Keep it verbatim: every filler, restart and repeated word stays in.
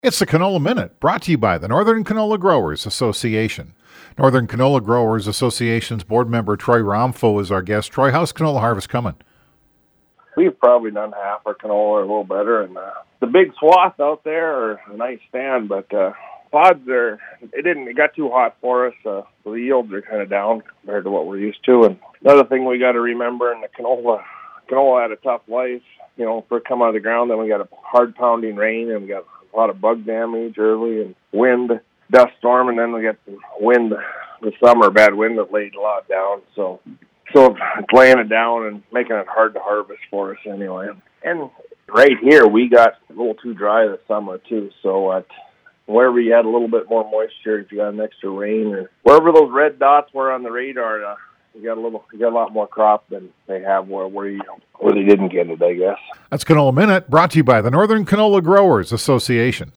It's the Canola Minute, brought to you by the Northern Canola Growers Association. Northern Canola Growers Association's board member Troy Romfo is our guest. Troy, how's canola harvest coming? We've probably done half our canola, a little better, and uh, the big swath out there are a nice stand, but uh, pods are, it didn't, it got too hot for us, uh, so the yields are kind of down compared to what we're used to. And another thing we got to remember, in the canola, canola had a tough life, you know, first come out of the ground, then we got a hard pounding rain, and we got a lot of bug damage early, and wind, dust storm, and then we got some wind this summer, bad wind that laid a lot down, so so it's laying it down and making it hard to harvest for us anyway. And right here, we got a little too dry this summer too, so at wherever you had a little bit more moisture, if you got an extra rain, or wherever those red dots were on the radar, uh, you got a little, you got a lot more crop than they have where where you where they didn't get it, I guess. That's Canola Minute, brought to you by the Northern Canola Growers Association.